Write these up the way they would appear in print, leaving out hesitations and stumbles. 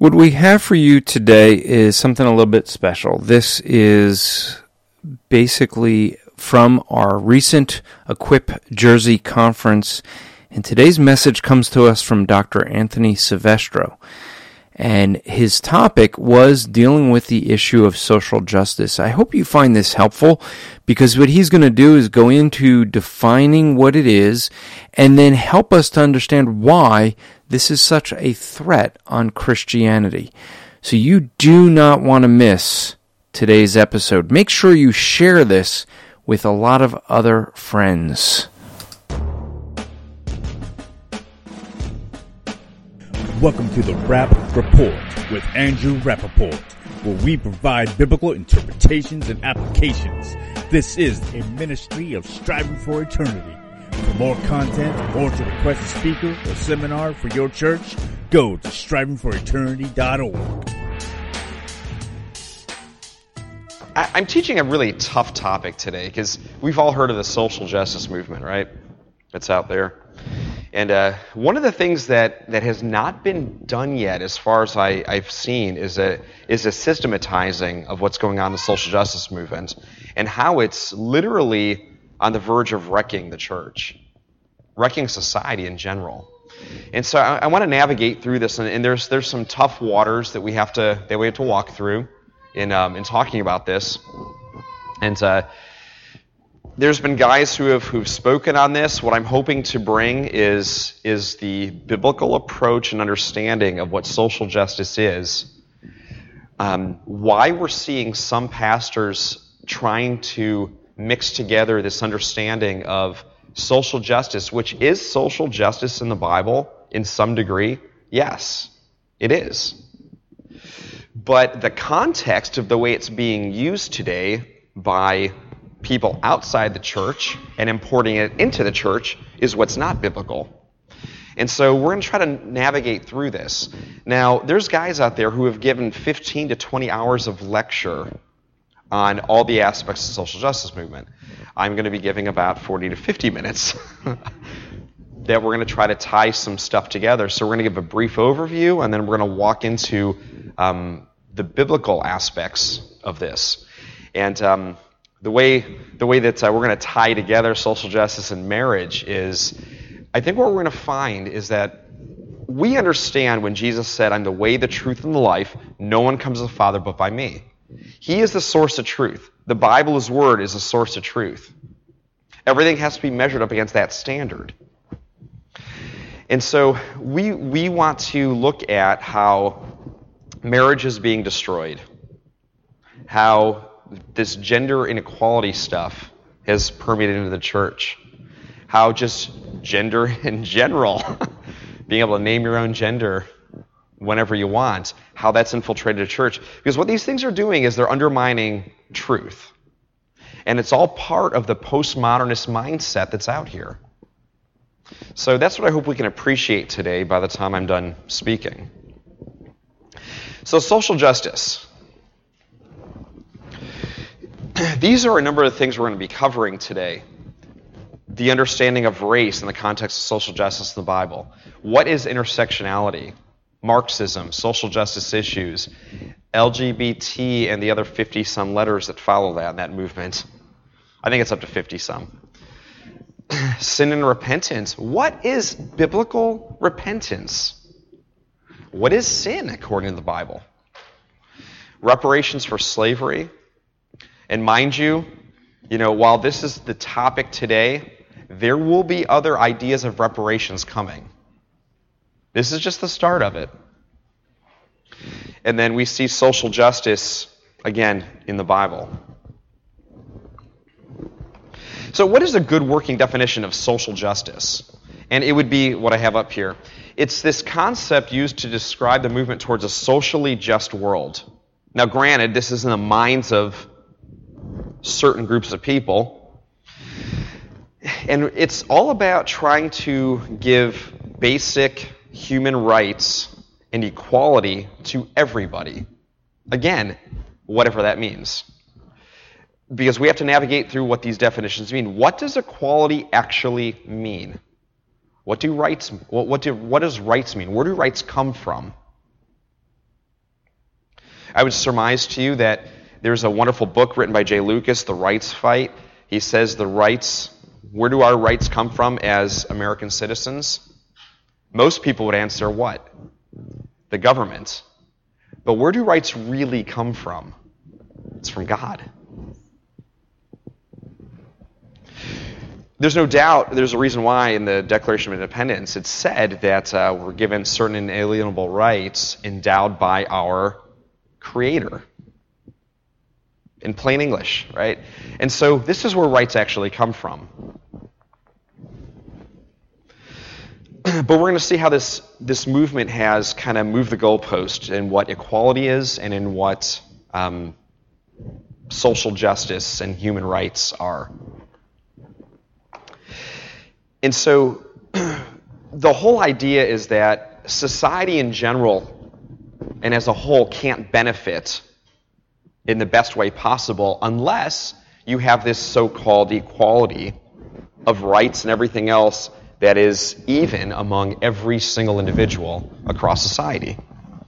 What we have for you today is something a little bit special. This is basically from our recent Equip Jersey conference, and today's message comes to us from Dr. Anthony Silvestro. And his topic was dealing with the issue of social justice. I hope you find this helpful, because what he's going to do is go into defining what it is and then help us to understand why this is such a threat on Christianity. So you do not want to miss today's episode. Make sure you share this with a lot of other friends. Welcome to the Rap Report with Andrew Rappaport, where we provide biblical interpretations and applications. This is a ministry of striving for eternity. For more content or to request a speaker or seminar for your church, go to strivingforeternity.org. I'm teaching a really tough topic today because we've all heard of the social justice movement, right? It's out there. And one of the things that has not been done yet, as far as I've seen, is a systematizing of what's going on in the social justice movement and how it's literally on the verge of wrecking the church, wrecking society in general. And so I want to navigate through this, and there's some tough waters that we have to walk through in talking about this. And there's been guys who've spoken on this. What I'm hoping to bring is the biblical approach and understanding of what social justice is. Why we're seeing some pastors trying to mix together this understanding of social justice, which is social justice in the Bible in some degree. Yes, it is. But the context of the way it's being used today by people outside the church and importing it into the church is what's not biblical. And so we're going to try to navigate through this. Now, there's guys out there who have given 15 to 20 hours of lecture on all the aspects of the social justice movement. I'm going to be giving about 40 to 50 minutes that we're going to try to tie some stuff together. So we're going to give a brief overview, and then we're going to walk into the biblical aspects of this. And the way that we're going to tie together social justice and marriage is, I think what we're going to find is that we understand when Jesus said, "I'm the way, the truth, and the life. No one comes to the Father but by me." He is the source of truth. The Bible, His Word, is the source of truth. Everything has to be measured up against that standard. And so we want to look at how marriage is being destroyed, how this gender inequality stuff has permeated into the church, how just gender in general, being able to name your own gender whenever you want, how that's infiltrated the church. Because what these things are doing is they're undermining truth. And it's all part of the postmodernist mindset that's out here. So that's what I hope we can appreciate today by the time I'm done speaking. So social justice. These are a number of things we're going to be covering today. The understanding of race in the context of social justice in the Bible. What is intersectionality? Marxism, social justice issues, LGBT, and the other 50-some letters that follow that movement. I think it's up to 50-some. Sin and repentance. What is biblical repentance? What is sin according to the Bible? Reparations for slavery. And mind you, while this is the topic today, there will be other ideas of reparations coming. This is just the start of it. And then we see social justice, again, in the Bible. So what is a good working definition of social justice? And it would be what I have up here. It's this concept used to describe the movement towards a socially just world. Now, granted, this is in the minds of certain groups of people. And it's all about trying to give basic human rights and equality to everybody. Again, whatever that means. Because we have to navigate through what these definitions mean. What does equality actually mean? What does rights mean? Where do rights come from? I would surmise to you that there's a wonderful book written by Jay Lucas, The Rights Fight. He says where do our rights come from as American citizens? Most people would answer what? The government. But where do rights really come from? It's from God. There's no doubt there's a reason why in the Declaration of Independence it's said that we're given certain inalienable rights endowed by our Creator. In plain English, right? And so this is where rights actually come from. But we're going to see how this movement has kind of moved the goalpost in what equality is and in what social justice and human rights are. And so the whole idea is that society in general and as a whole can't benefit in the best way possible unless you have this so-called equality of rights and everything else that is even among every single individual across society.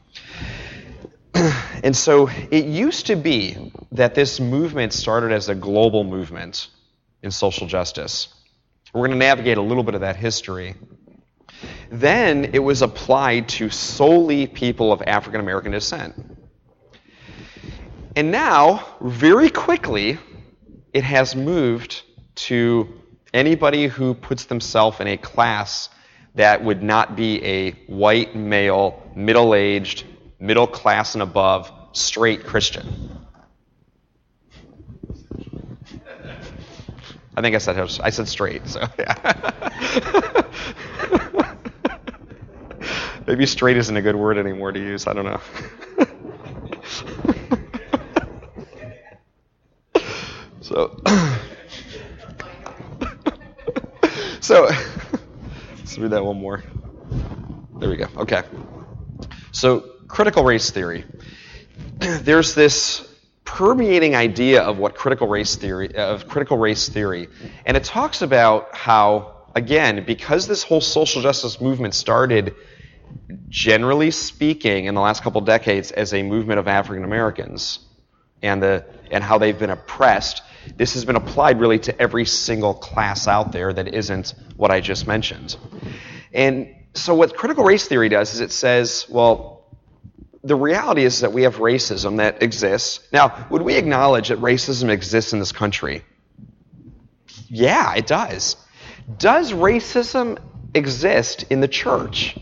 And so it used to be that this movement started as a global movement in social justice. We're going to navigate a little bit of that history. Then it was applied to solely people of African American descent. And now, very quickly, it has moved to anybody who puts themselves in a class that would not be a white, male, middle-aged, middle class and above, straight Christian. I think I said straight, so yeah. Maybe straight isn't a good word anymore to use, I don't know. So let's read that one more. There we go. Okay. So critical race theory. There's this permeating idea of what critical race theory, and it talks about how, again, because this whole social justice movement started, generally speaking, in the last couple decades as a movement of African Americans, and how they've been oppressed. This has been applied really to every single class out there that isn't what I just mentioned. And so what critical race theory does is it says, well, the reality is that we have racism that exists. Now, would we acknowledge that racism exists in this country? Yeah, it does. Does racism exist in the church?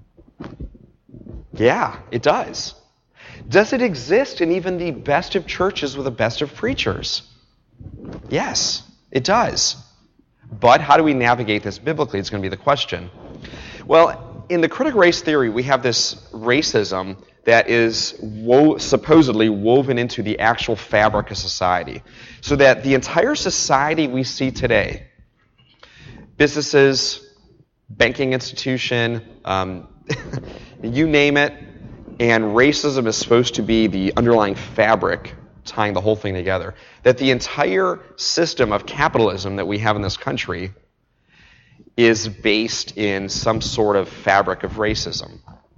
Yeah, it does. Does it exist in even the best of churches with the best of preachers? Yes, it does. But how do we navigate this biblically is going to be the question. Well, in the critical race theory, we have this racism that is supposedly woven into the actual fabric of society. So that the entire society we see today, businesses, banking institution, you name it, and racism is supposed to be the underlying fabric tying the whole thing together. That the entire system of capitalism that we have in this country is based in some sort of fabric of racism.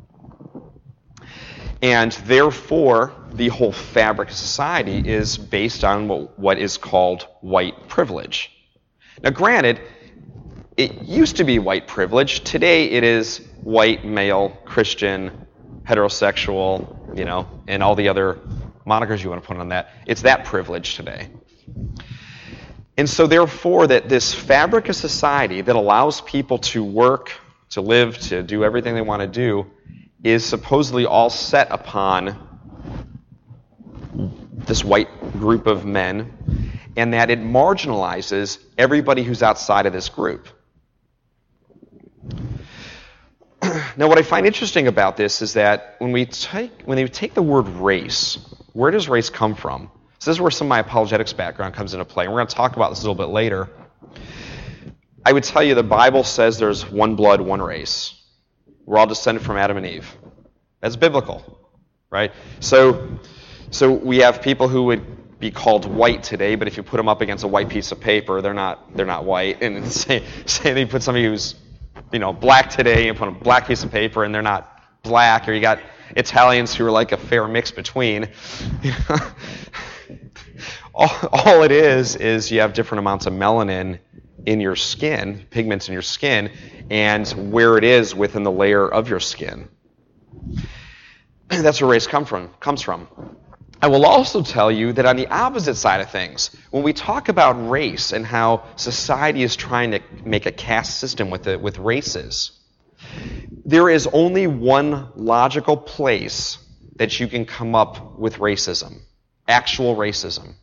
And therefore, the whole fabric of society is based on what is called white privilege. Now granted, it used to be white privilege. Today it is white, male, Christian, heterosexual, and all the other monikers you want to put on that. It's that privilege today. And so therefore, that this fabric of society that allows people to work, to live, to do everything they want to do, is supposedly all set upon this white group of men, and that it marginalizes everybody who's outside of this group. Now, what I find interesting about this is that when they take the word race, where does race come from? So this is where some of my apologetics background comes into play. And we're going to talk about this a little bit later. I would tell you the Bible says there's one blood, one race. We're all descended from Adam and Eve. That's biblical, right? So we have people who would be called white today, but if you put them up against a white piece of paper, they're not white. And say they put somebody who's black today and put a black piece of paper and they're not black, or you got Italians who are like a fair mix between. All it is you have different amounts of melanin in your skin, pigments in your skin, and where it is within the layer of your skin. That's where race comes from. I will also tell you that on the opposite side of things, when we talk about race and how society is trying to make a caste system with races, there is only one logical place that you can come up with racism, actual racism.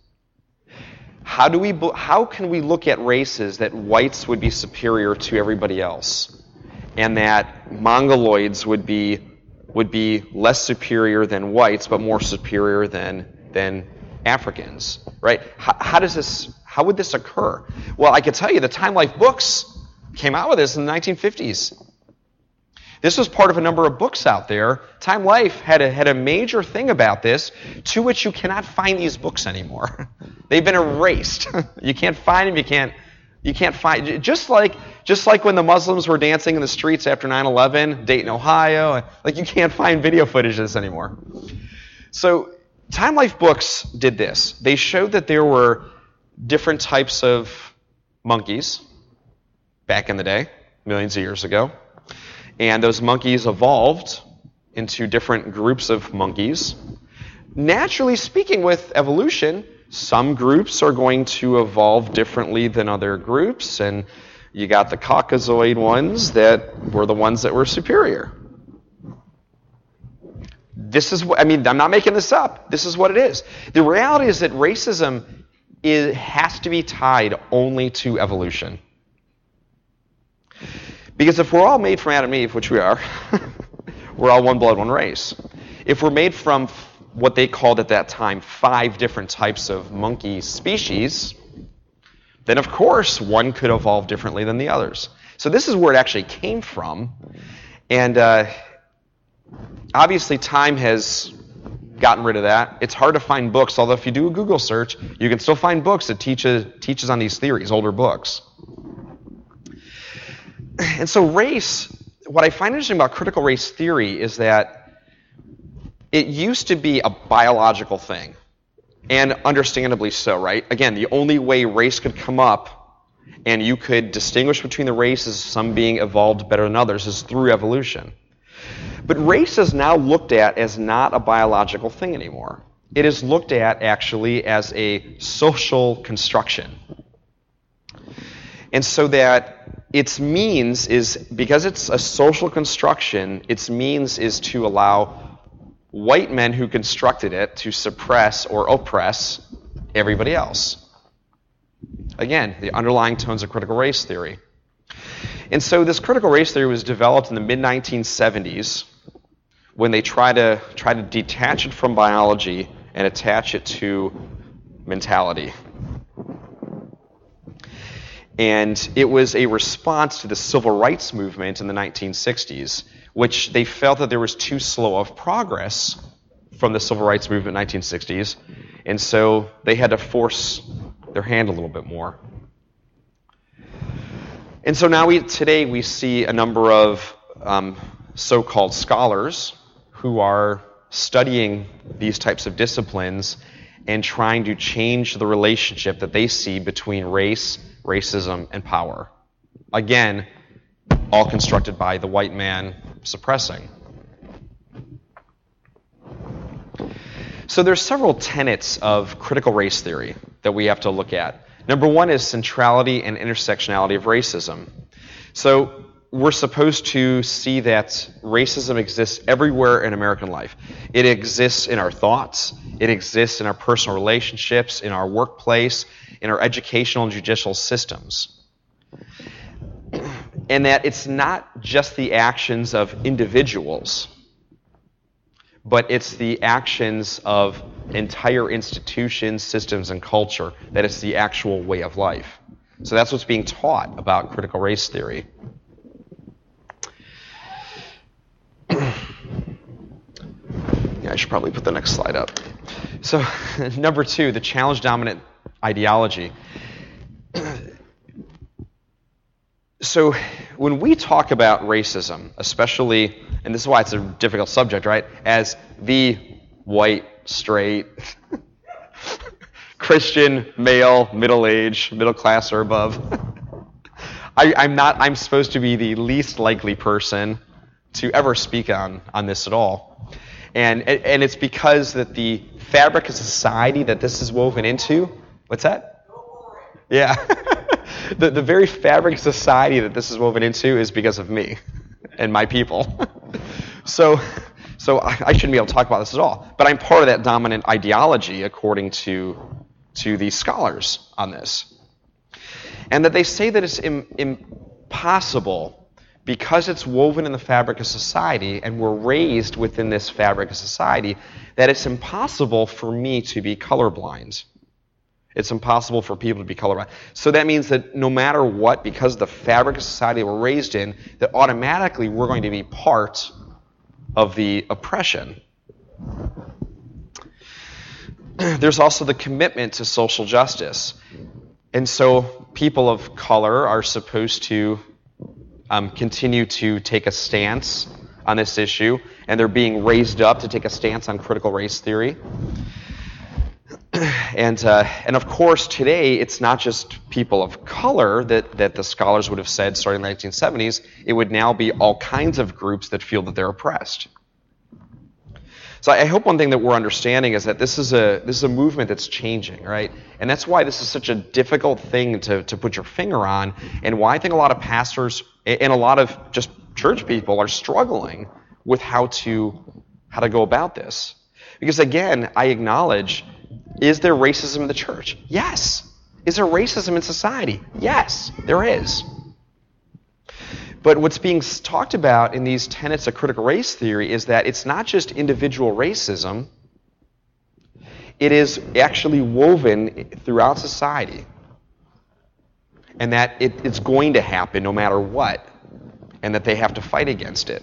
How can we look at races that whites would be superior to everybody else, and that Mongoloids would be less superior than whites, but more superior than Africans, right? How would this occur? Well, I could tell you the Time Life books came out with this in the 1950s. This was part of a number of books out there. Time Life had a major thing about this, to which you cannot find these books anymore. They've been erased. You can't find them. You can't find, just like when the Muslims were dancing in the streets after 9/11, Dayton, Ohio. Like, you can't find video footage of this anymore. So Time Life books did this. They showed that there were different types of monkeys back in the day, millions of years ago. And those monkeys evolved into different groups of monkeys. Naturally speaking, with evolution, some groups are going to evolve differently than other groups, and you got the Caucasoid ones that were the ones that were superior. I'm not making this up. This is what it is. The reality is that racism has to be tied only to evolution. Because if we're all made from Adam and Eve, which we are, we're all one blood, one race. If we're made from what they called at that time 5 different types of monkey species, then of course one could evolve differently than the others. So this is where it actually came from. And obviously time has gotten rid of that. It's hard to find books, although if you do a Google search, you can still find books that teaches on these theories, older books. And so race, what I find interesting about critical race theory is that it used to be a biological thing, and understandably so, right? Again, the only way race could come up and you could distinguish between the races, some being evolved better than others, is through evolution. But race is now looked at as not a biological thing anymore. It is looked at actually as a social construction. And so that its means is, because it's a social construction, its means is to allow white men who constructed it to suppress or oppress everybody else. Again, the underlying tones of critical race theory. And so this critical race theory was developed in the mid-1970s when they try to detach it from biology and attach it to mentality. And it was a response to the civil rights movement in the 1960s, which they felt that there was too slow of progress from the civil rights movement in the 1960s, and so they had to force their hand a little bit more. And so now today we see a number of so-called scholars who are studying these types of disciplines and trying to change the relationship that they see between race, racism, and power. Again, all constructed by the white man suppressing. So there's several tenets of critical race theory that we have to look at. Number one is centrality and intersectionality of racism. So we're supposed to see that racism exists everywhere in American life. It exists in our thoughts. It exists in our personal relationships, in our workplace, in our educational and judicial systems. And that it's not just the actions of individuals, but it's the actions of entire institutions, systems, and culture, that it's the actual way of life. So that's what's being taught about critical race theory. Yeah, I should probably put the next slide up. So, number two, the challenge-dominant ideology. So, when we talk about racism, especially, and this is why it's a difficult subject, right? As the white, straight, Christian, male, middle-aged, middle class or above, I'm supposed to be the least likely person to ever speak on this at all. And it's because that the fabric of society that this is woven into, what's that? Yeah. The very fabric of society that this is woven into is because of me and my people. So I shouldn't be able to talk about this at all. But I'm part of that dominant ideology according to these scholars on this. And that they say that it's impossible because it's woven in the fabric of society and we're raised within this fabric of society, that it's impossible for me to be colorblind. It's impossible for people to be colorblind. So that means that no matter what, because of the fabric of society we're raised in, that automatically we're going to be part of the oppression. There's also the commitment to social justice. And so people of color are supposed to continue to take a stance on this issue, and they're being raised up to take a stance on critical race theory. And of course, today, it's not just people of color that the scholars would have said starting in the 1970s. It would now be all kinds of groups that feel that they're oppressed. So I hope one thing that we're understanding is that this is a movement that's changing, right? And that's why this is such a difficult thing to put your finger on, and why I think a lot of pastors and a lot of just church people are struggling with how to go about this. Because again, I acknowledge, is there racism in the church? Yes. Is there racism in society? Yes, there is. But what's being talked about in these tenets of critical race theory is that it's not just individual racism, it is actually woven throughout society. And that it's going to happen no matter what, and that they have to fight against it.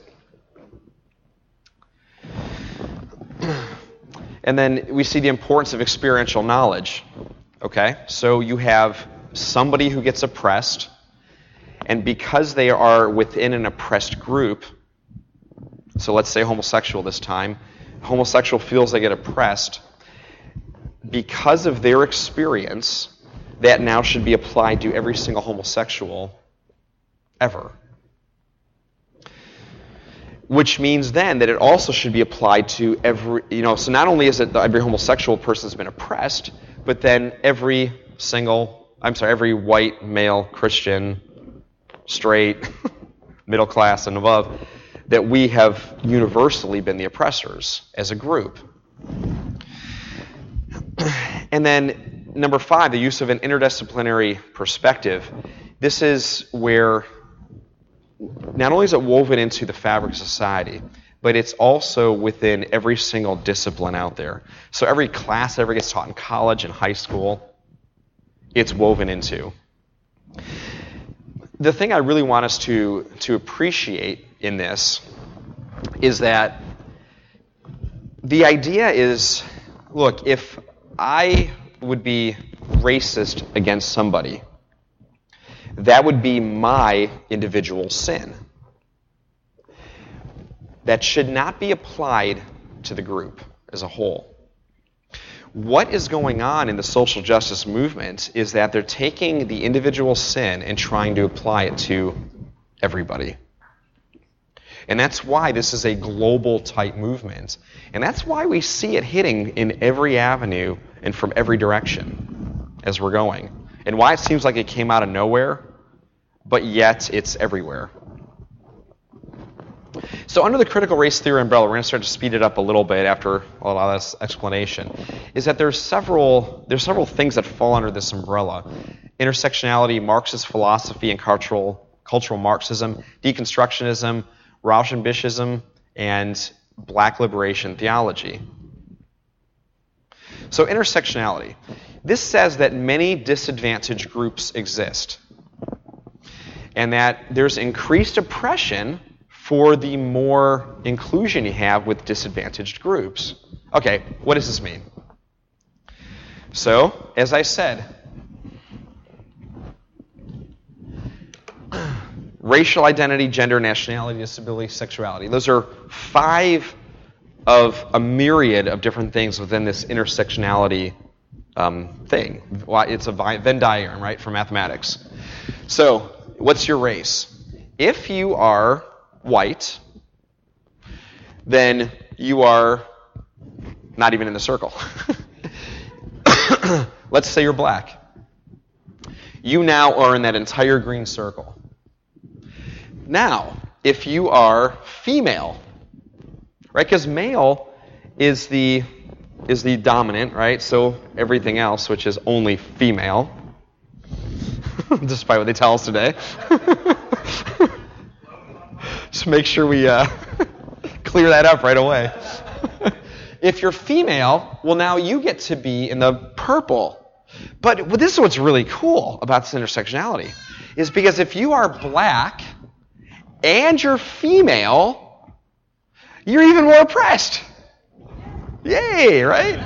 And then we see the importance of experiential knowledge. Okay? So you have somebody who gets oppressed, and because they are within an oppressed group, so let's say homosexual this time, homosexual feels they get oppressed, because of their experience, that now should be applied to every single homosexual ever. Which means then that it also should be applied to every, so not only is it that every homosexual person has been oppressed, but then every white, male, Christian, straight, middle class and above, that we have universally been the oppressors as a group. And then number 5, the use of an interdisciplinary perspective. This is where not only is it woven into the fabric of society, but it's also within every single discipline out there. So every class that ever gets taught in college and high school, it's woven into. The thing I really want us to appreciate in this is that the idea is, look, if I would be racist against somebody, that would be my individual sin. That should not be applied to the group as a whole. What is going on in the social justice movement is that they're taking the individual sin and trying to apply it to everybody. And that's why this is a global type movement. And that's why we see it hitting in every avenue and from every direction as we're going. And why it seems like it came out of nowhere, but yet it's everywhere. So under the critical race theory umbrella, we're going to start to speed it up a little bit after a lot of this explanation, is that there's several things that fall under this umbrella. Intersectionality, Marxist philosophy and cultural Marxism, deconstructionism, Rauschenbichism, and black liberation theology. So intersectionality. This says that many disadvantaged groups exist, and that there's increased oppression for the more inclusion you have with disadvantaged groups. Okay, what does this mean? So, as I said, racial identity, gender, nationality, disability, sexuality. Those are 5 of a myriad of different things within this intersectionality thing. It's a Venn diagram, right, for mathematics. So, what's your race? If you are white, then you are not even in the circle. Let's say you're black. You now are in that entire green circle. Now, if you are female, right? Because male is the dominant, right? So everything else, which is only female, despite what they tell us today. Just make sure we clear that up right away. If you're female, well, now you get to be in the purple. But this is what's really cool about this intersectionality, is because if you are black and you're female, you're even more oppressed. Yay, right?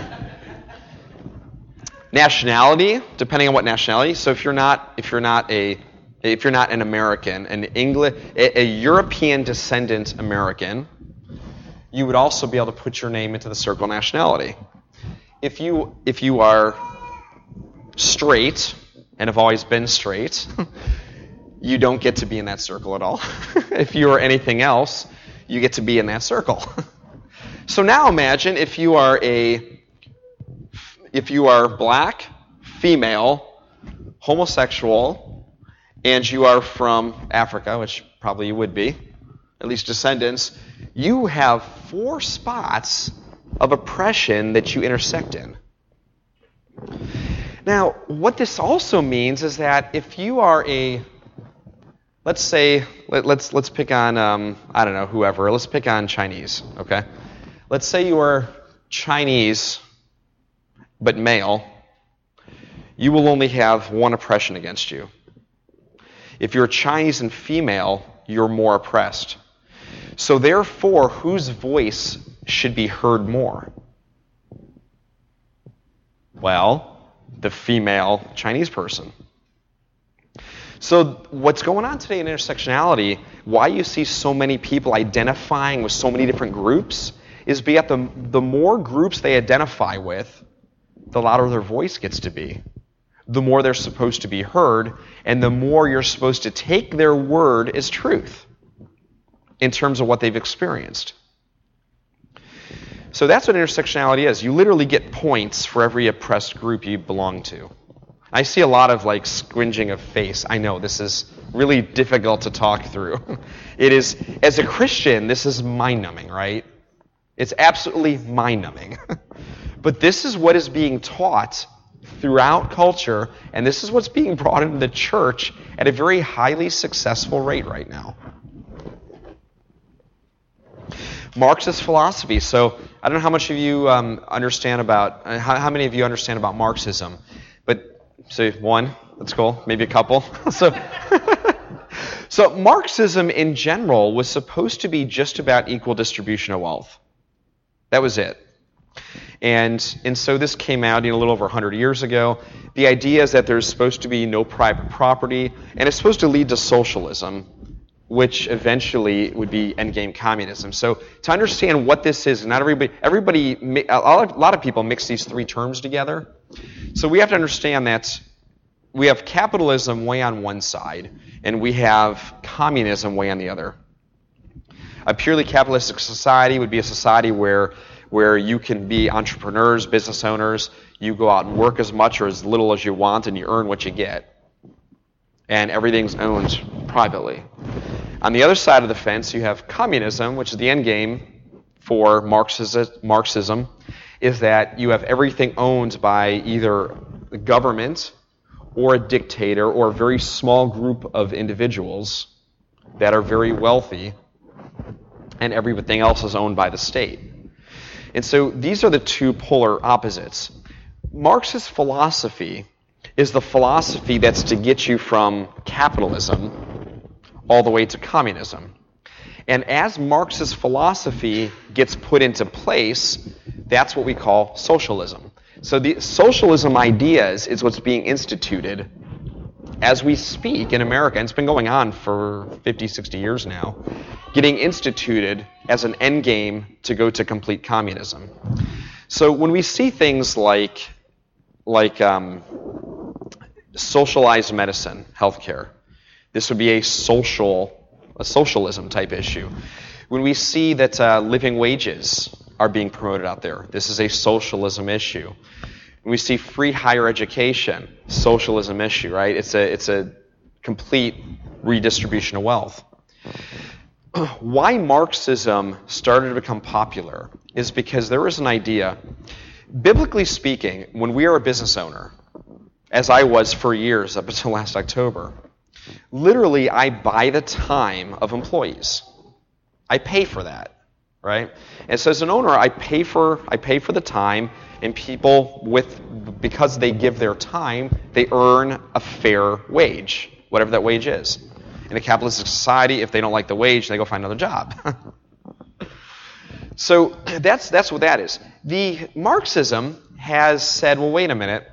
Nationality, depending on what nationality. So if you're not an American, a European descendant American, you would also be able to put your name into the circle of nationality. If you are straight and have always been straight, you don't get to be in that circle at all. If you are anything else, you get to be in that circle. So now imagine if you are black, female, homosexual, and you are from Africa, which probably you would be, at least descendants, you have 4 spots of oppression that you intersect in. Now, what this also means is that if you are let's say, let's pick on, I don't know, whoever. Let's pick on Chinese, okay? Let's say you are Chinese, but male. You will only have 1 oppression against you. If you're Chinese and female, you're more oppressed. So therefore, whose voice should be heard more? Well, the female Chinese person. So what's going on today in intersectionality, why you see so many people identifying with so many different groups, is because the more groups they identify with, the louder their voice gets to be. The more they're supposed to be heard, and the more you're supposed to take their word as truth in terms of what they've experienced. So that's what intersectionality is. You literally get points for every oppressed group you belong to. I see a lot of squinching of face. I know this is really difficult to talk through. It is, as a Christian, this is mind-numbing, right? It's absolutely mind-numbing. But this is what is being taught throughout culture, and this is what's being brought into the church at a very highly successful rate right now. Marxist philosophy. So I don't know how much of you understand about, how many of you understand about Marxism, but so 1, that's cool, maybe a couple. So Marxism in general was supposed to be just about equal distribution of wealth. That was it. And so this came out a little over 100 years ago. The idea is that there's supposed to be no private property, and it's supposed to lead to socialism, which eventually would be endgame communism. So to understand what this is, not everybody, a lot of people mix these 3 terms together. So we have to understand that we have capitalism way on one side, and we have communism way on the other. A purely capitalistic society would be a society where you can be entrepreneurs, business owners, you go out and work as much or as little as you want, and you earn what you get. And everything's owned privately. On the other side of the fence, you have communism, which is the end game for Marxism, is that you have everything owned by either the government or a dictator or a very small group of individuals that are very wealthy, and everything else is owned by the state. And so these are the 2 polar opposites. Marxist philosophy is the philosophy that's to get you from capitalism all the way to communism. And as Marxist philosophy gets put into place, that's what we call socialism. So the socialism ideas is what's being instituted as we speak in America, and it's been going on for 50, 60 years now, getting instituted as an end game to go to complete communism. So when we see things like socialized medicine, healthcare, this would be a socialism type issue. When we see that living wages are being promoted out there, this is a socialism issue. When we see free higher education, socialism issue, right? It's a complete redistribution of wealth. Why Marxism started to become popular is because there was an idea. Biblically speaking, when we are a business owner, as I was for years up until last October, literally I buy the time of employees. I pay for that, right? And so as an owner, I pay for the time, and people because they give their time, they earn a fair wage, whatever that wage is. In a capitalistic society, if they don't like the wage, they go find another job. So that's what that is. The Marxism has said, well, wait a minute.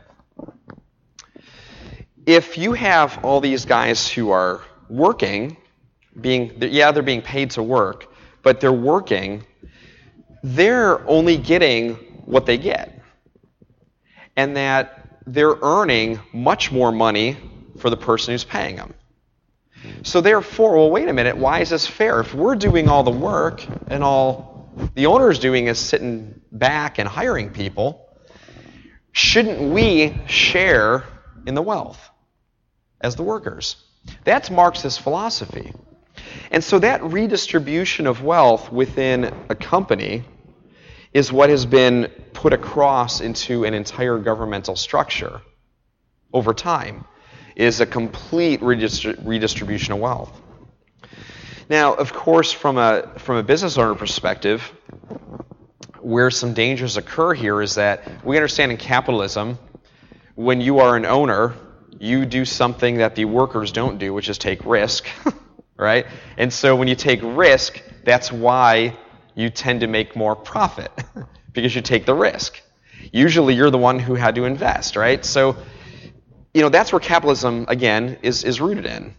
If you have all these guys who are working, they're being paid to work, but they're working, they're only getting what they get. And that they're earning much more money for the person who's paying them. So therefore, well, wait a minute, why is this fair? If we're doing all the work and all the owner's doing is sitting back and hiring people, shouldn't we share in the wealth as the workers? That's Marxist philosophy. And so that redistribution of wealth within a company is what has been put across into an entire governmental structure over time, is a complete redistribution of wealth. Now, of course, from a business owner perspective, where some dangers occur here is that we understand in capitalism, when you are an owner, you do something that the workers don't do, which is take risk, right? And so when you take risk, that's why you tend to make more profit, because you take the risk. Usually you're the one who had to invest, right? So, that's where capitalism, again, is rooted in.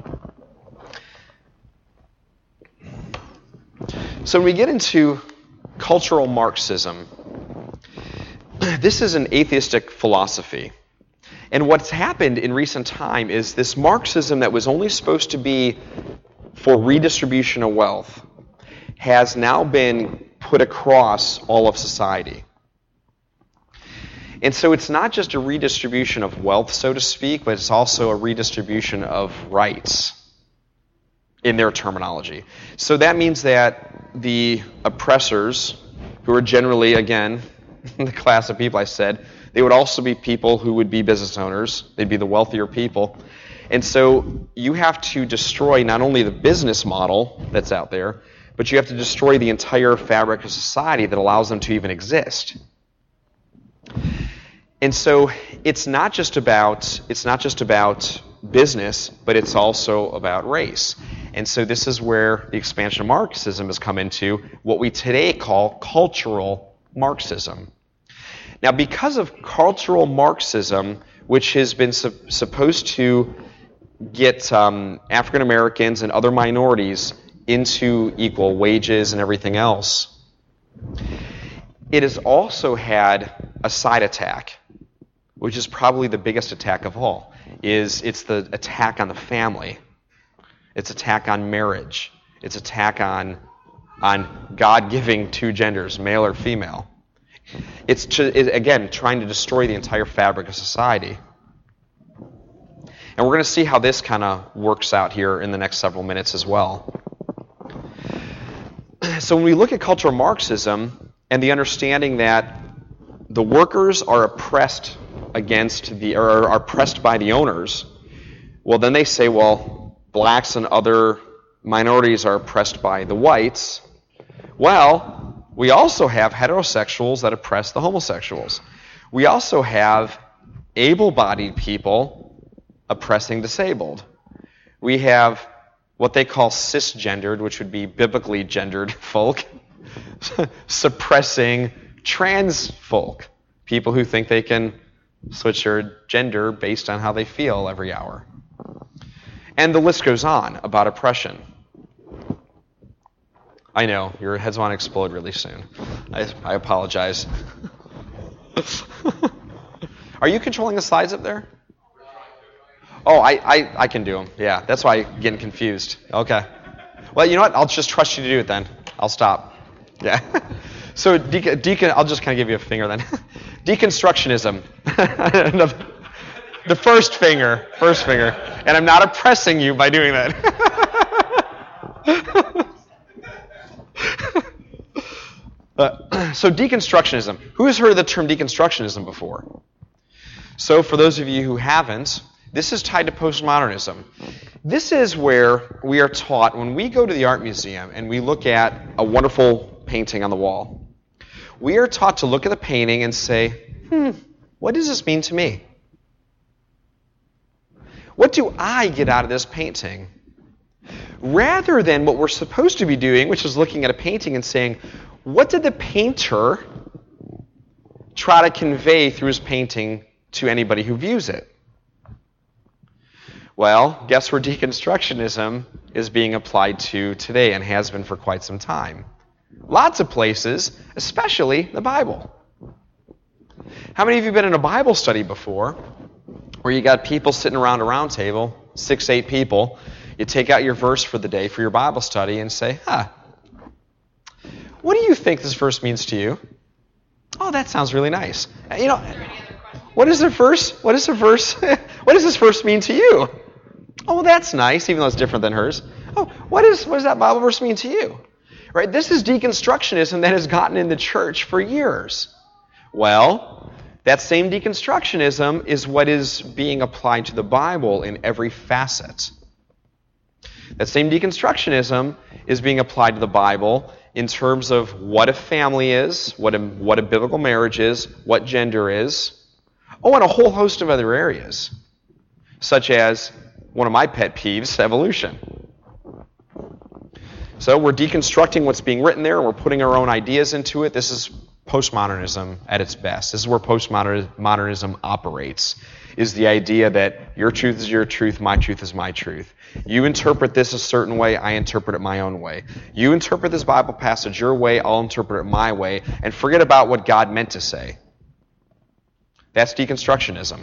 So when we get into cultural Marxism, this is an atheistic philosophy. And what's happened in recent time is this Marxism that was only supposed to be for redistribution of wealth has now been put across all of society. And so it's not just a redistribution of wealth, so to speak, but it's also a redistribution of rights in their terminology. So that means that the oppressors, who are generally, again, the class of people I said, they would also be people who would be business owners. They'd be the wealthier people. And so you have to destroy not only the business model that's out there, but you have to destroy the entire fabric of society that allows them to even exist. And so it's not just about business, but it's also about race. And so this is where the expansion of Marxism has come into what we today call cultural Marxism. Now, because of cultural Marxism, which has been supposed to get African Americans and other minorities into equal wages and everything else, it has also had a side attack, which is probably the biggest attack of all. It's the attack on the family. It's attack on marriage. It's attack on God giving two genders, male or female. It's again trying to destroy the entire fabric of society. And we're going to see how this kind of works out here in the next several minutes as well. So when we look at cultural Marxism and the understanding that the workers are oppressed are oppressed by the owners, well, then they say, well, blacks and other minorities are oppressed by the whites. Well, we also have heterosexuals that oppress the homosexuals. We also have able-bodied people oppressing disabled. We have what they call cisgendered, which would be biblically gendered folk, suppressing trans folk, people who think they can switch their gender based on how they feel every hour. And the list goes on about oppression. I know, your heads want to explode really soon. I apologize. Are you controlling the slides up there? Oh, I can do them. Yeah, that's why I'm getting confused. Okay. Well, you know what? I'll just trust you to do it then. I'll stop. Yeah. So, I'll just kind of give you a finger then. Deconstructionism. The first finger. And I'm not oppressing you by doing that. So deconstructionism. Who has heard of the term deconstructionism before? So for those of you who haven't, this is tied to postmodernism. This is where we are taught, when we go to the art museum and we look at a wonderful painting on the wall, we are taught to look at the painting and say, what does this mean to me? What do I get out of this painting? Rather than what we're supposed to be doing, which is looking at a painting and saying, what did the painter try to convey through his painting to anybody who views it? Well, guess where deconstructionism is being applied to today and has been for quite some time? Lots of places, especially the Bible. How many of you have been in a Bible study before where you got people sitting around a round table, 6, 8 people, you take out your verse for the day for your Bible study and say, what do you think this verse means to you? Oh, that sounds really nice. You know, what does this verse mean to you? Oh, that's nice, even though it's different than hers. Oh, what does that Bible verse mean to you? Right? This is deconstructionism that has gotten in the church for years. Well, that same deconstructionism is what is being applied to the Bible in every facet. That same deconstructionism is being applied to the Bible in terms of what a family is, what a biblical marriage is, what gender is, and a whole host of other areas, such as one of my pet peeves, evolution. So we're deconstructing what's being written there, and we're putting our own ideas into it. This is postmodernism at its best. This is where postmodernism operates, is the idea that your truth is your truth, my truth is my truth. You interpret this a certain way, I interpret it my own way. You interpret this Bible passage your way, I'll interpret it my way, and forget about what God meant to say. That's deconstructionism.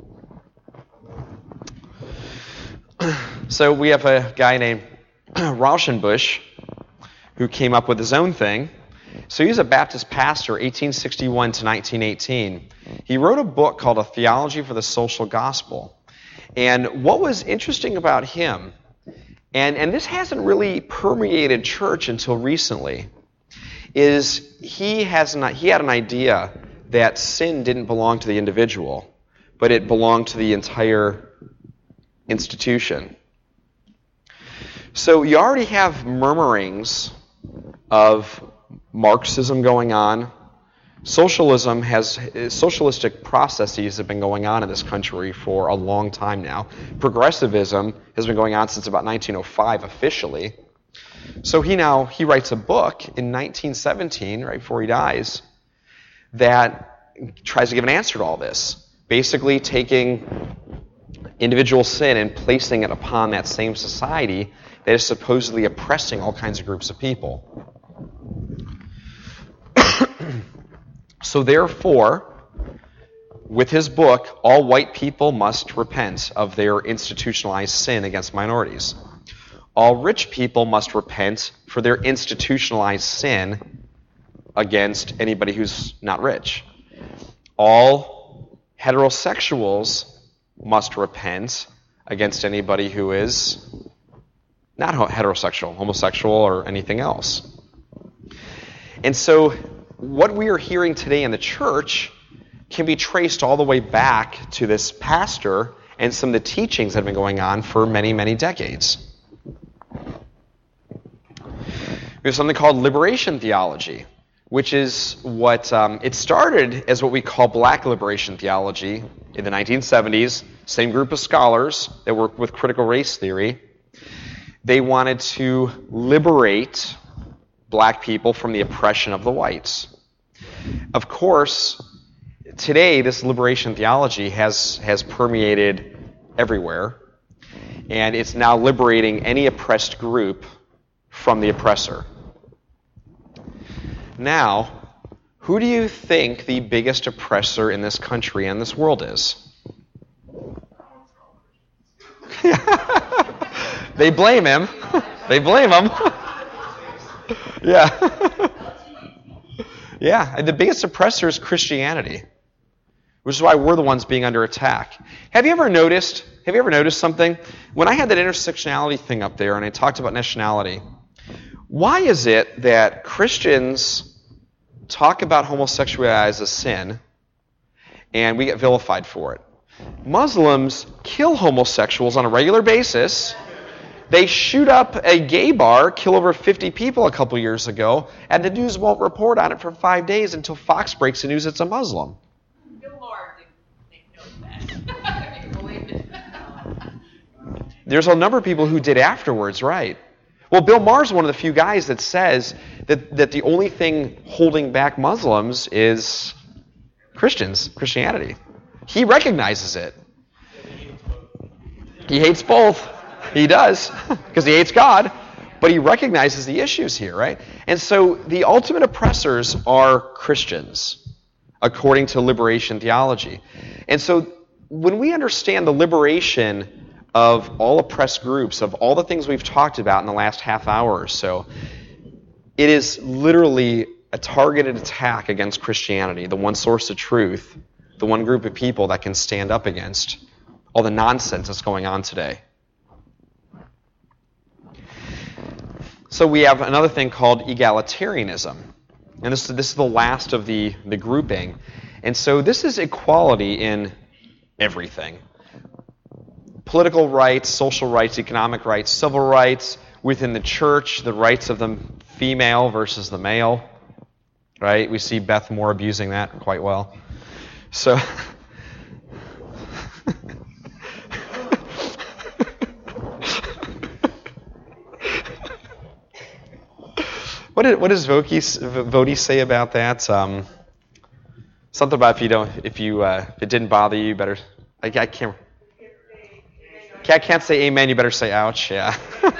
So we have a guy named Rauschenbusch who came up with his own thing. So he was a Baptist pastor, 1861 to 1918. He wrote a book called A Theology for the Social Gospel. And what was interesting about him, and this hasn't really permeated church until recently, is he had an idea that sin didn't belong to the individual, but it belonged to the entire institution. So you already have murmurings of Marxism going on. Socialistic processes have been going on in this country for a long time now. Progressivism has been going on since about 1905 officially. So he writes a book in 1917, right before he dies, that tries to give an answer to all this. Basically taking individual sin and placing it upon that same society that is supposedly oppressing all kinds of groups of people. So therefore, with his book, all white people must repent of their institutionalized sin against minorities. All rich people must repent for their institutionalized sin against anybody who's not rich. All heterosexuals must repent against anybody who is not heterosexual, homosexual, or anything else. And so what we are hearing today in the church can be traced all the way back to this pastor and some of the teachings that have been going on for many, many decades. We have something called liberation theology, which is what it started as what we call black liberation theology in the 1970s. Same group of scholars that worked with critical race theory. They wanted to liberate black people from the oppression of the whites. Of course, today this liberation theology has permeated everywhere. and it's now liberating any oppressed group from the oppressor. Now, who do you think the biggest oppressor in this country and this world is? They blame him. They blame him. Yeah. Yeah, the biggest oppressor is Christianity, which is why we're the ones being under attack. Have you ever noticed something? When I had that intersectionality thing up there and I talked about nationality, why is it that Christians talk about homosexuality as a sin and we get vilified for it? Muslims kill homosexuals on a regular basis. They shoot up a gay bar, kill over 50 people a couple years ago, and the news won't report on it for 5 days until Fox breaks the news it's a Muslim. Bill Maher didn't know that. He believed it. There's a number of people who did afterwards, right? Well, Bill Maher's one of the few guys that says that the only thing holding back Muslims is Christianity. He recognizes it. He hates both. He does, because he hates God, but he recognizes the issues here, right? And so the ultimate oppressors are Christians, according to liberation theology. And so when we understand the liberation of all oppressed groups, of all the things we've talked about in the last half hour or so, it is literally a targeted attack against Christianity, the one source of truth, the one group of people that can stand up against all the nonsense that's going on today. So we have another thing called egalitarianism. And this is the last of the grouping. And so this is equality in everything. Political rights, social rights, economic rights, civil rights, within the church, the rights of the female versus the male. Right? We see Beth Moore abusing that quite well. So What does Voti say about that? Something about if it didn't bother you, better. I can't say amen. You better say ouch. Yeah.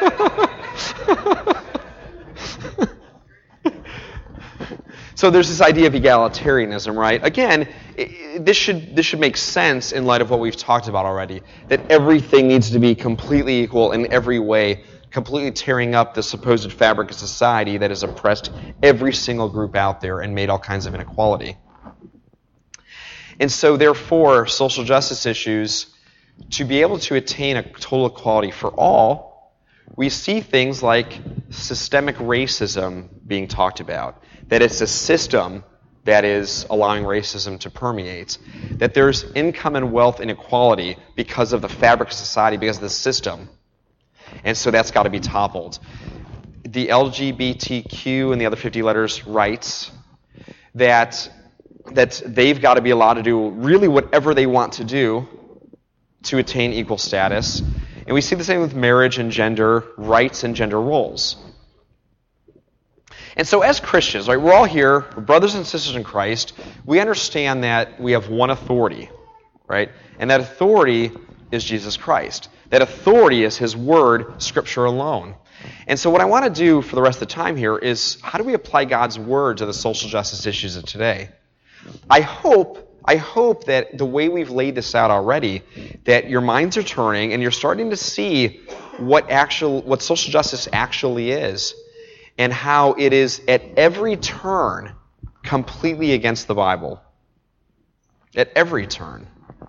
So there's this idea of egalitarianism, right? Again, this should make sense in light of what we've talked about already. That everything needs to be completely equal in every way, completely tearing up the supposed fabric of society that has oppressed every single group out there and made all kinds of inequality. And so, therefore, social justice issues, to be able to attain a total equality for all, we see things like systemic racism being talked about. That it's a system that is allowing racism to permeate. That there's income and wealth inequality because of the fabric of society, because of the system. And so that's got to be toppled. The LGBTQ and the other 50 letters rights, that they've got to be allowed to do really whatever they want to do to attain equal status. And we see the same with marriage and gender rights and gender roles. And so as Christians, right, we're all here, we're brothers and sisters in Christ. We understand that we have one authority, right? And that authority is Jesus Christ. That authority is His Word, Scripture alone. And so what I want to do for the rest of the time here is, how do we apply God's Word to the social justice issues of today? I hope that the way we've laid this out already, that your minds are turning and you're starting to see what social justice actually is, and how it is at every turn completely against the Bible. At every turn.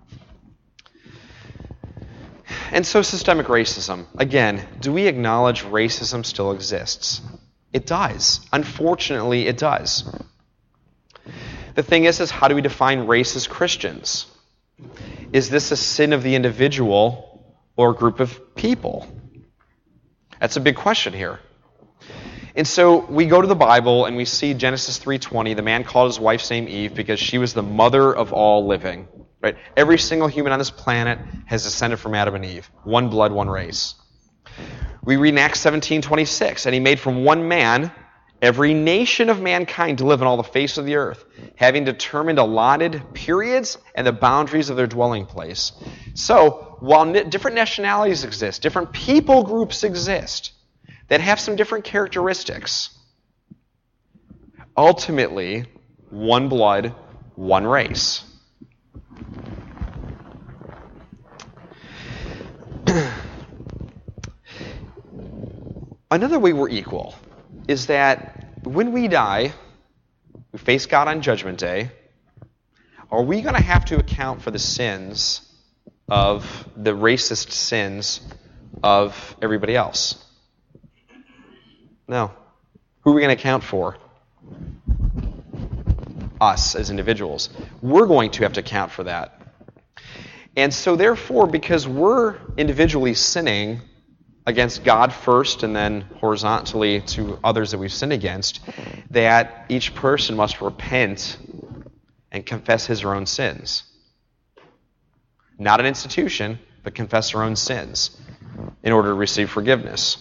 And so systemic racism. Again, do we acknowledge racism still exists? It does. Unfortunately, it does. The thing is how do we define race as Christians? Is this a sin of the individual or a group of people? That's a big question here. And so we go to the Bible and we see Genesis 3:20, the man called his wife's name Eve because she was the mother of all living. Right? Every single human on this planet has descended from Adam and Eve. One blood, one race. We read in Acts 17:26, and He made from one man every nation of mankind to live on all the face of the earth, having determined allotted periods and the boundaries of their dwelling place. So, while different nationalities exist, different people groups exist that have some different characteristics, ultimately, one blood, one race. Another way we're equal is that when we die, we face God on Judgment Day. Are we going to have to account for the sins of the racist sins of everybody else? No. Who are we going to account for? Us as individuals. We're going to have to account for that. And so therefore, because we're individually sinning against God first and then horizontally to others that we've sinned against, that each person must repent and confess his or own sins. Not an institution, but confess their own sins in order to receive forgiveness.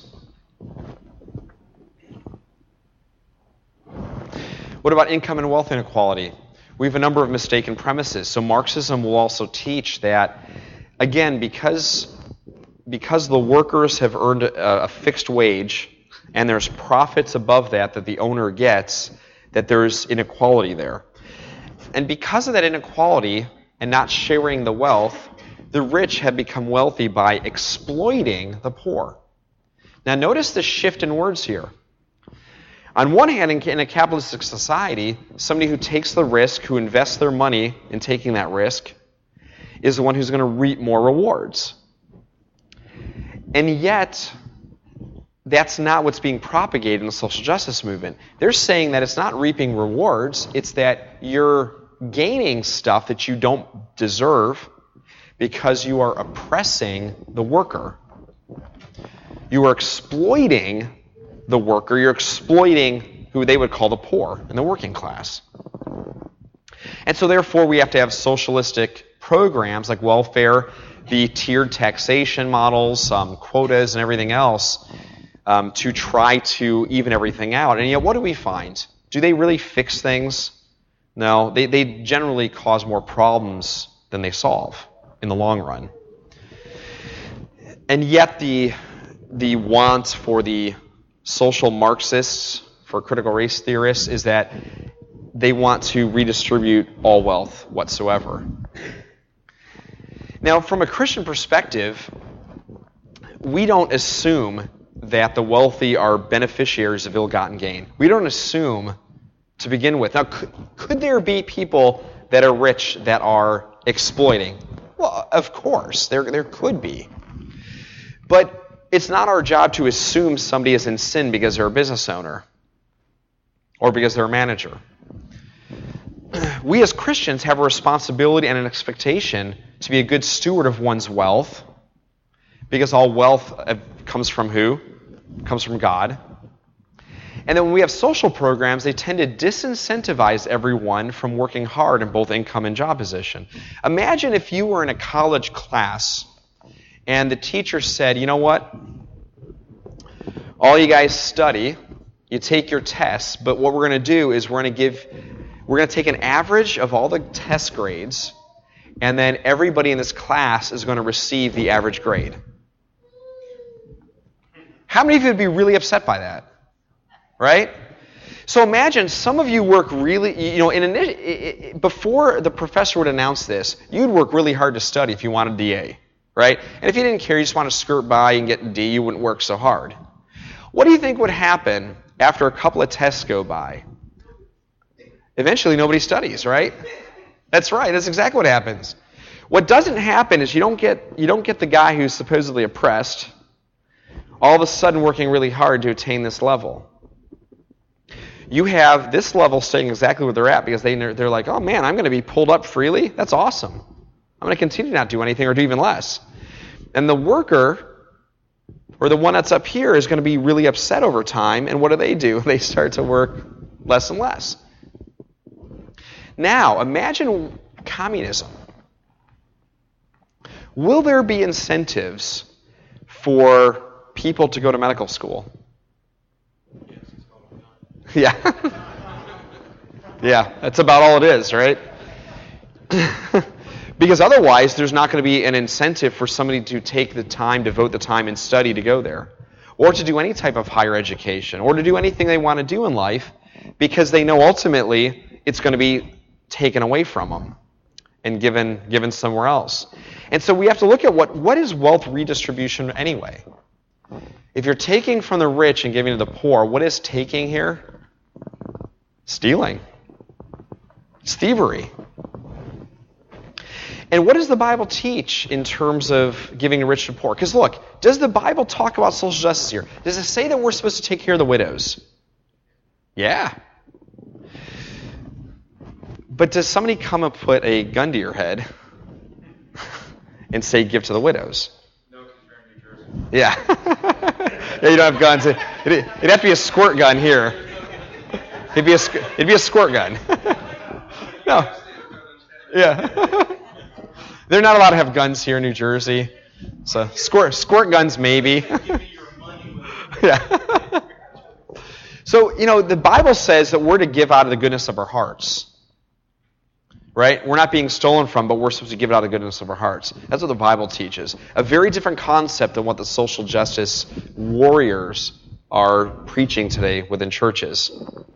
What about income and wealth inequality? We have a number of mistaken premises. So Marxism will also teach that, again, because the workers have earned a fixed wage and there's profits above that the owner gets, that there's inequality there. And because of that inequality and not sharing the wealth, the rich have become wealthy by exploiting the poor. Now notice the shift in words here. On one hand, in a capitalistic society, somebody who takes the risk, who invests their money in taking that risk, is the one who's going to reap more rewards. And yet, that's not what's being propagated in the social justice movement. They're saying that it's not reaping rewards, it's that you're gaining stuff that you don't deserve because you are oppressing the worker. You are exploiting the worker, you're exploiting who they would call the poor and the working class. And so therefore we have to have socialistic programs like welfare, the tiered taxation models, quotas and everything else to try to even everything out. And yet what do we find? Do they really fix things? No, they generally cause more problems than they solve in the long run. And yet the want for the social Marxists, for critical race theorists, is that they want to redistribute all wealth whatsoever. Now, from a Christian perspective, we don't assume that the wealthy are beneficiaries of ill-gotten gain. We don't assume to begin with. Now, could there be people that are rich that are exploiting? Well, of course, there could be. But it's not our job to assume somebody is in sin because they're a business owner or because they're a manager. We as Christians have a responsibility and an expectation to be a good steward of one's wealth, because all wealth comes from who? Comes from God. And then when we have social programs, they tend to disincentivize everyone from working hard in both income and job position. Imagine if you were in a college class and the teacher said, you know what? All you guys study, you take your tests, but what we're going to do is we're going to take an average of all the test grades, and then everybody in this class is going to receive the average grade. How many of you would be really upset by that? Right? So imagine some of you work really, before the professor would announce this, you'd work really hard to study if you wanted the A. Right? And if you didn't care, you just want to skirt by and get a D, you wouldn't work so hard. What do you think would happen after a couple of tests go by? Eventually nobody studies, right? That's right, that's exactly what happens. What doesn't happen is you don't get the guy who's supposedly oppressed all of a sudden working really hard to attain this level. You have this level staying exactly where they're at because they're like, oh man, I'm going to be pulled up freely? That's awesome. I'm going to continue to not do anything or do even less. And the worker, or the one that's up here, is going to be really upset over time. And what do? They start to work less and less. Now, imagine communism. Will there be incentives for people to go to medical school? Yeah. Yeah, that's about all it is, right? Because otherwise, there's not going to be an incentive for somebody to take the time, devote the time and study to go there, or to do any type of higher education, or to do anything they want to do in life, because they know ultimately it's going to be taken away from them and given somewhere else. And so we have to look at what is wealth redistribution anyway? If you're taking from the rich and giving to the poor, what is taking here? Stealing. It's thievery. And what does the Bible teach in terms of giving the rich to poor? Because look, does the Bible talk about social justice here? Does it say that we're supposed to take care of the widows? Yeah. But does somebody come and put a gun to your head and say, give to the widows? No, because you're in New Jersey. Yeah. Yeah, you don't have guns. It'd have to be a squirt gun here. It'd be a squirt gun. No. Yeah. They're not allowed to have guns here in New Jersey. So squirt guns maybe. Yeah. So, the Bible says that we're to give out of the goodness of our hearts. Right? We're not being stolen from, but we're supposed to give it out of the goodness of our hearts. That's what the Bible teaches. A very different concept than what the social justice warriors are preaching today within churches.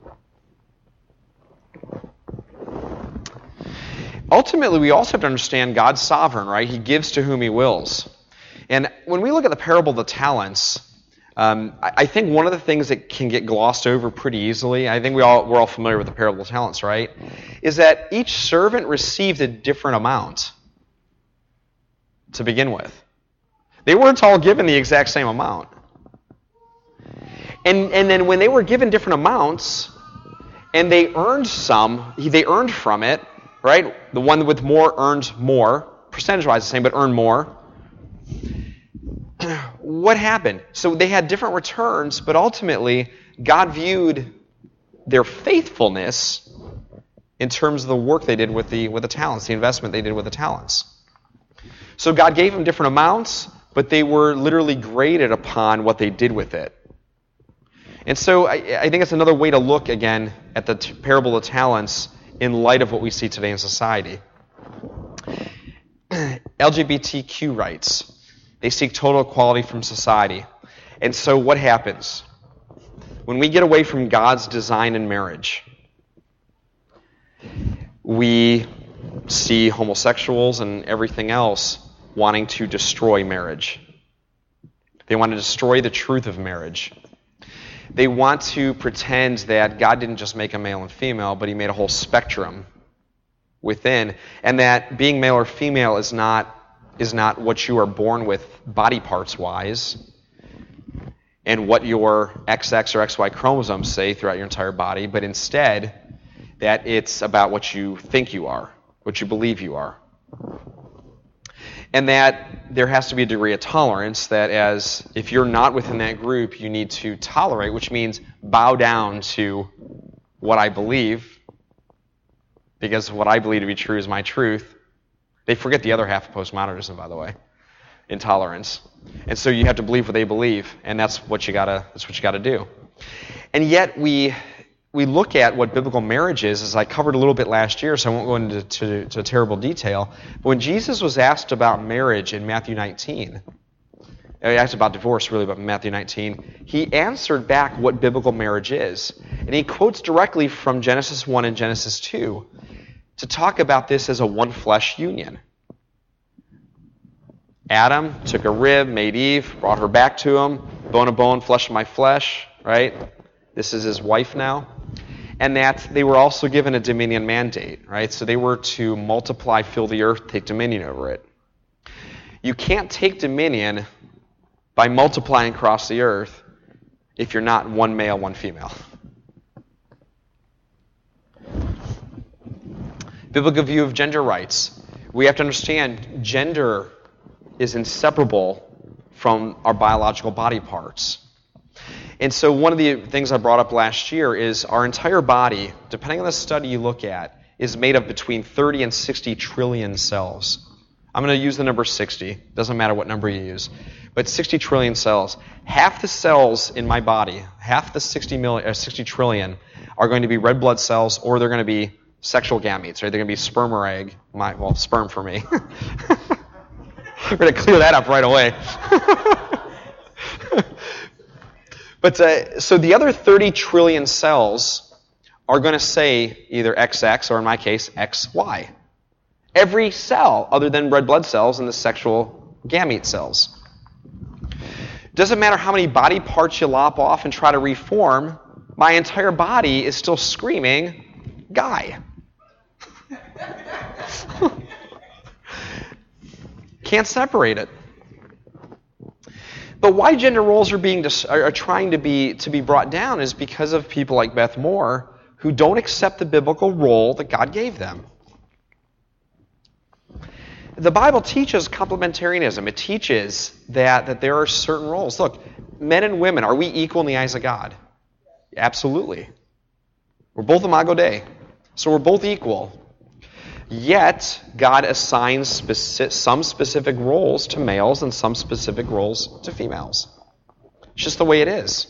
Ultimately, we also have to understand God's sovereign, right? He gives to whom He wills. And when we look at the parable of the talents, I think one of the things that can get glossed over pretty easily, I think we're all familiar with the parable of talents, right? Is that each servant received a different amount to begin with. They weren't all given the exact same amount. And then when they were given different amounts, and they earned from it, right? The one with more earned more, percentage-wise the same, but earned more. What happened? So they had different returns, but ultimately, God viewed their faithfulness in terms of the work they did with the talents, the investment they did with the talents. So God gave them different amounts, but they were literally graded upon what they did with it. And so I think it's another way to look, again, at the parable of talents in light of what we see today in society. LGBTQ rights. They seek total equality from society. And so what happens? When we get away from God's design in marriage, we see homosexuals and everything else wanting to destroy marriage. They want to destroy the truth of marriage. They want to pretend that God didn't just make a male and female, but He made a whole spectrum within, and that being male or female is not what you are born with body parts-wise, and what your XX or XY chromosomes say throughout your entire body, but instead that it's about what you think you are, what you believe you are. And that there has to be a degree of tolerance that as if you're not within that group, you need to tolerate, which means bow down to what I believe, because what I believe to be true is my truth. They forget the other half of postmodernism, by the way, intolerance. And so you have to believe what they believe, and that's what you gotta do. And yet we look at what biblical marriage is, as I covered a little bit last year, so I won't go into terrible detail. But when Jesus was asked about marriage in Matthew 19, he asked about divorce, really, but Matthew 19, he answered back what biblical marriage is. And he quotes directly from Genesis 1 and Genesis 2 to talk about this as a one-flesh union. Adam took a rib, made Eve, brought her back to him, bone of bone, flesh of my flesh, right? This is his wife now. And that they were also given a dominion mandate, right? So they were to multiply, fill the earth, take dominion over it. You can't take dominion by multiplying across the earth if you're not one male, one female. Biblical view of gender rights. We have to understand gender is inseparable from our biological body parts. And so one of the things I brought up last year is our entire body, depending on the study you look at, is made of between 30 and 60 trillion cells. I'm going to use the number 60. Doesn't matter what number you use. But 60 trillion cells. Half the cells in my body, half the 60 trillion, are going to be red blood cells, or they're going to be sexual gametes, right? They're going to be sperm or egg. Well, sperm for me. We're going to clear that up right away. But so the other 30 trillion cells are going to say either XX or, in my case, XY. Every cell other than red blood cells and the sexual gamete cells. Doesn't matter how many body parts you lop off and try to reform, my entire body is still screaming, guy. Can't separate it. But why gender roles are trying to be brought down is because of people like Beth Moore who don't accept the biblical role that God gave them. The Bible teaches complementarianism. It teaches that there are certain roles. Look, men and women, are we equal in the eyes of God? Absolutely. We're both Imago Dei. So we're both equal. Yet, God assigns some specific roles to males and some specific roles to females. It's just the way it is.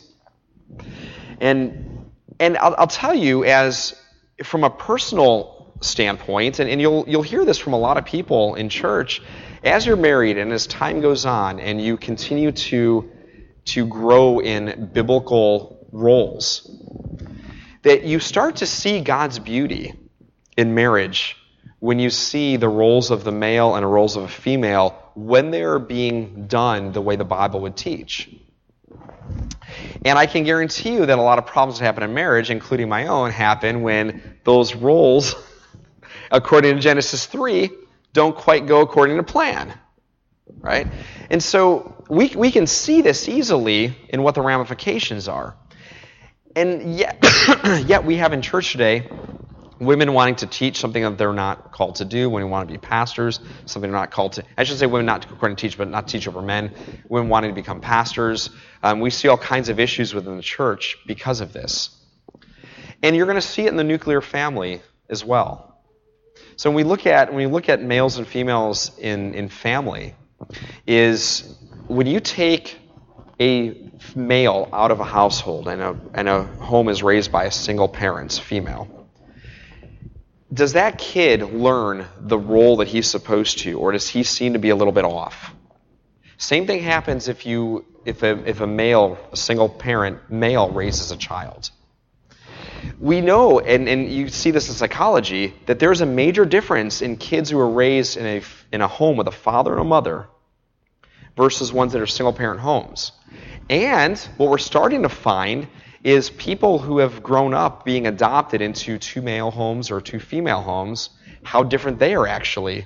And I'll tell you, as from a personal standpoint, and you'll hear this from a lot of people in church, as you're married and as time goes on and you continue to grow in biblical roles, that you start to see God's beauty in marriage when you see the roles of the male and the roles of a female when they are being done the way the Bible would teach. And I can guarantee you that a lot of problems that happen in marriage, including my own, happen when those roles, according to Genesis 3, don't quite go according to plan. Right? And so we can see this easily in what the ramifications are. And yet we have in church today women wanting to teach something that they're not called to do, women want to be pastors, something they're not called to. I should say women not according to teach, but not teach over men. Women wanting to become pastors. We see all kinds of issues within the church because of this. And you're going to see it in the nuclear family as well. So when we look at males and females in family, is when you take a male out of a household and a home is raised by a single parent, female, does that kid learn the role that he's supposed to, or does he seem to be a little bit off? Same thing happens if a male, a single parent male raises a child. We know, and you see this in psychology, that there's a major difference in kids who are raised in a home with a father and a mother versus ones that are single parent homes. And what we're starting to find is people who have grown up being adopted into two male homes or two female homes, how different they are actually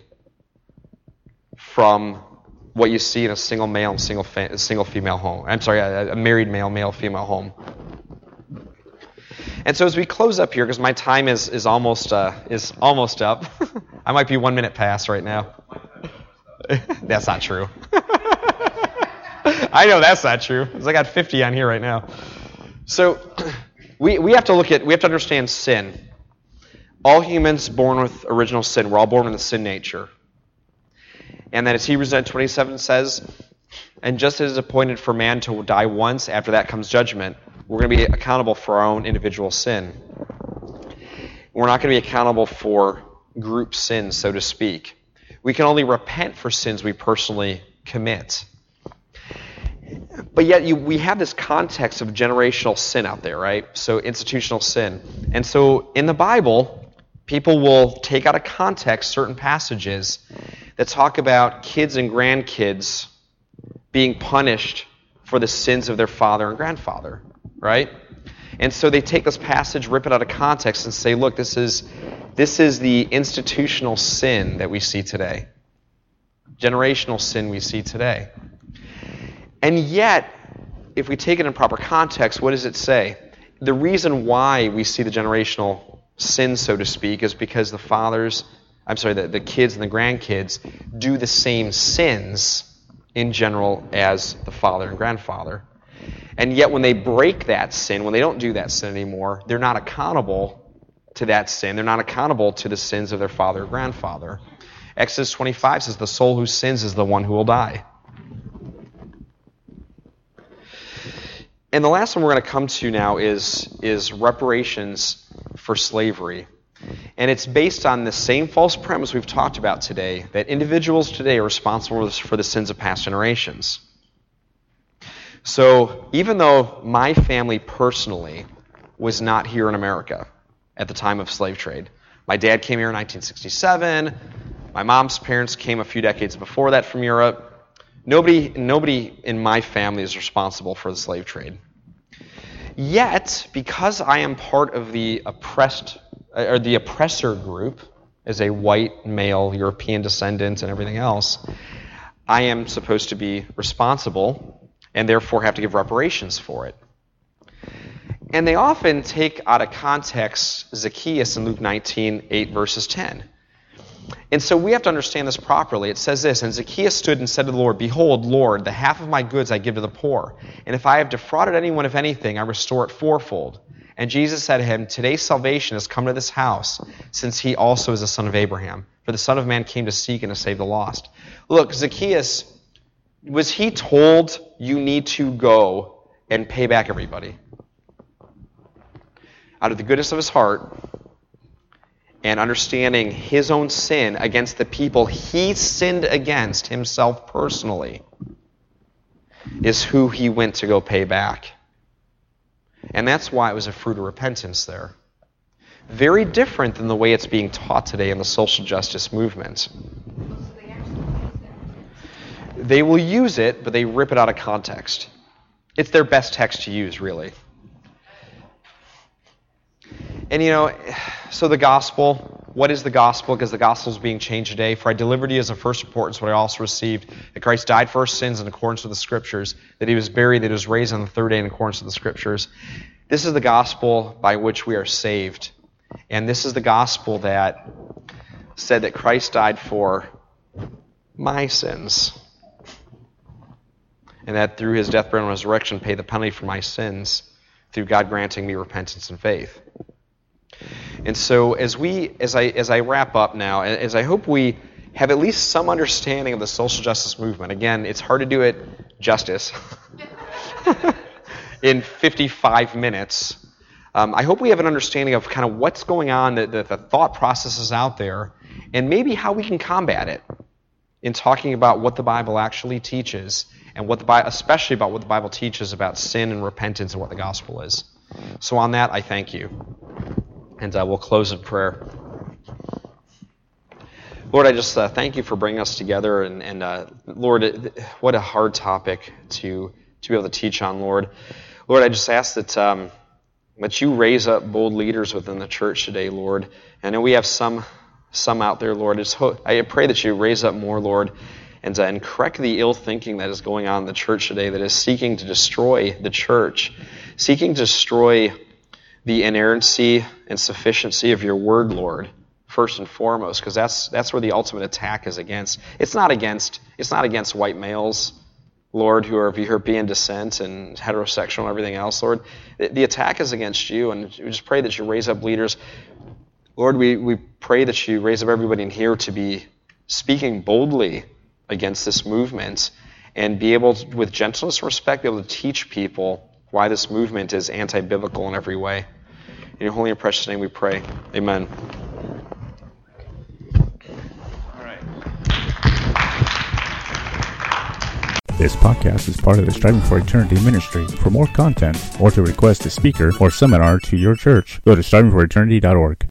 from what you see in a single male and single female home. I'm sorry, a married male female home. And so as we close up here, because my time is almost up, I might be 1 minute past right now. That's not true. I know that's not true, because I got 50 on here right now. So we have to understand sin. All humans born with original sin. We're all born with a sin nature. And that as Hebrews 9:27 says, and just as it is appointed for man to die once, after that comes judgment, we're going to be accountable for our own individual sin. We're not going to be accountable for group sins, so to speak. We can only repent for sins we personally commit. But yet we have this context of generational sin out there, right? So institutional sin. And so in the Bible, people will take out of context certain passages that talk about kids and grandkids being punished for the sins of their father and grandfather, right? And so they take this passage, rip it out of context, and say, look, this is the institutional sin that we see today. Generational sin we see today. And yet, if we take it in proper context, what does it say? The reason why we see the generational sin, so to speak, is because the kids and the grandkids do the same sins in general as the father and grandfather. And yet when they break that sin, when they don't do that sin anymore, they're not accountable to that sin. They're not accountable to the sins of their father or grandfather. Exodus 25 says the soul who sins is the one who will die. And the last one we're going to come to now is reparations for slavery. And it's based on the same false premise we've talked about today, that individuals today are responsible for the sins of past generations. So even though my family personally was not here in America at the time of slave trade, my dad came here in 1967, my mom's parents came a few decades before that from Europe. Nobody in my family is responsible for the slave trade. Yet, because I am part of the oppressor group, as a white male European descendant and everything else, I am supposed to be responsible and therefore have to give reparations for it. And they often take out of context Zacchaeus in Luke 19:8 verses 10. And so we have to understand this properly. It says this, and Zacchaeus stood and said to the Lord, Behold, Lord, the half of my goods I give to the poor. And if I have defrauded anyone of anything, I restore it fourfold. And Jesus said to him, Today salvation has come to this house, since he also is a son of Abraham. For the Son of Man came to seek and to save the lost. Look, Zacchaeus, was he told you need to go and pay back everybody? Out of the goodness of his heart, and understanding his own sin against the people he sinned against himself personally, is who he went to go pay back. And that's why it was a fruit of repentance there. Very different than the way it's being taught today in the social justice movement. They will use it, but they rip it out of context. It's their best text to use, really. And so the gospel, what is the gospel? Because the gospel is being changed today. For I delivered to you as of first importance what I also received, that Christ died for our sins in accordance with the Scriptures, that he was buried, that he was raised on the third day in accordance with the Scriptures. This is the gospel by which we are saved. And this is the gospel that said that Christ died for my sins. And that through his death, burial, and resurrection paid the penalty for my sins, through God granting me repentance and faith. And so as I wrap up now, as I hope we have at least some understanding of the social justice movement. Again, it's hard to do it justice in 55 minutes. I hope we have an understanding of kind of what's going on, the thought processes out there, and maybe how we can combat it in talking about what the Bible actually teaches, and especially about what the Bible teaches about sin and repentance and what the gospel is. So on that, I thank you. And we'll close in prayer. Lord, I just thank you for bringing us together. And Lord, what a hard topic to be able to teach on, Lord. Lord, I just ask that you raise up bold leaders within the church today, Lord. I know we have some out there, Lord. I pray that you raise up more, Lord, and correct the ill thinking that is going on in the church today that is seeking to destroy the church, seeking to destroy the inerrancy and sufficiency of your word, Lord, first and foremost, because that's where the ultimate attack is against. It's not against white males, Lord, who are of European descent and heterosexual and everything else, Lord. The attack is against you, and we just pray that you raise up leaders. Lord, we pray that you raise up everybody in here to be speaking boldly against this movement and be able to, with gentleness and respect, be able to teach people why this movement is anti-biblical in every way. In your holy and precious name we pray. Amen. All right. This podcast is part of the Striving for Eternity ministry. For more content or to request a speaker or seminar to your church, go to strivingforeternity.org.